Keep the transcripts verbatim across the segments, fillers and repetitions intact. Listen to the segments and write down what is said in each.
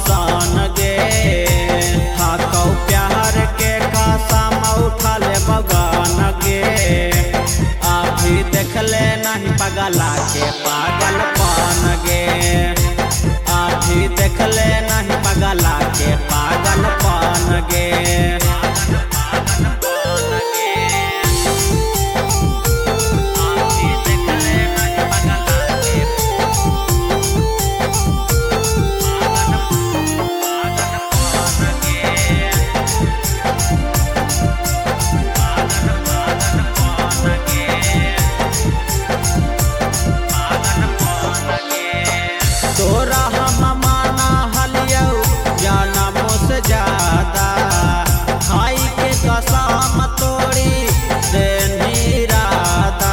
पसान गे। हाकौ प्यार के कसम उठल बगान गे। अभी देखले नहीं पगला के पागलपन गे। अभी देखले नहीं पगला के पागलपन गे। तोरा हम माना हलियौ जनमो से ज्यादा। खाई के कसम तोड़ी देनी राधा।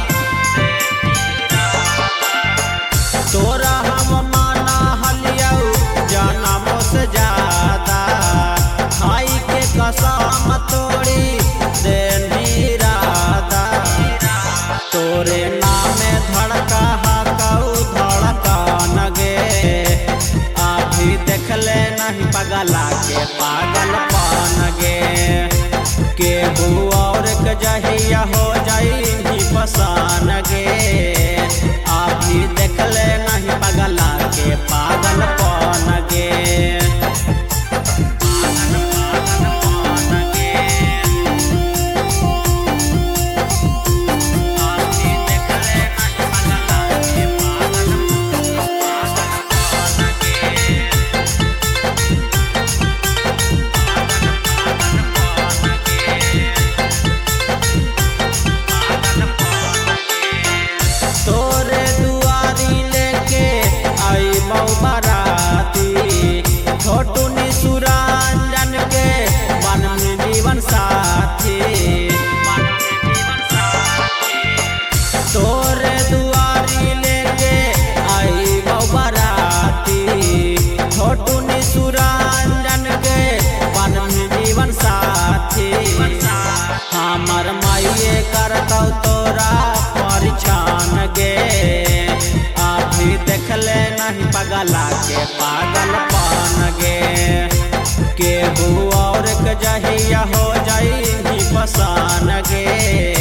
तोरा हम माना हलियौ जनमो से ज्यादा। खाई के कसम तोड़ी देनी राधा। तोरे नामे धड़का हाकौ धड़कन गे। अभी देखले नहीं पगला के पागलपन गे। केहू और के जहिया हो जाई पसान गे। अभी देखले नहीं पगला के पागलपन गे। तोरे दुआरी लेके आई मऊ बाराती। छोटू निसुरंजन के बन में जीवन साथी। तोरे दुआरी लेके आई मऊ बाराती। छोटू निसुरंजन के बन में जीवन साथी। हमर माइये करतौ तोरा परिछान गे। अभी देखले नहीं पगला के पागलपन गे। केहू और के जहिया हो जाई पसान गे।